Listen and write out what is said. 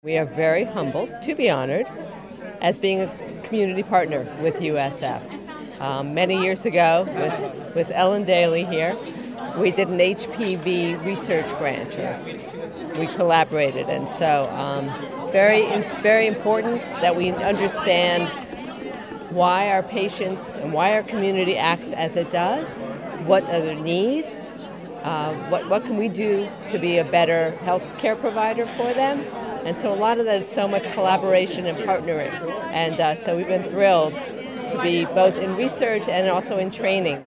We are very humbled to be honored as being a community partner with USF. Many years ago, with Ellen Daly here, we did an HPV research grant. We collaborated, and so very important that we understand why our patients and why our community acts as it does, what are their needs, what can we do to be a better health care provider for them. And so a lot of that is so much collaboration and partnering. And so we've been thrilled to be both in research and also in training.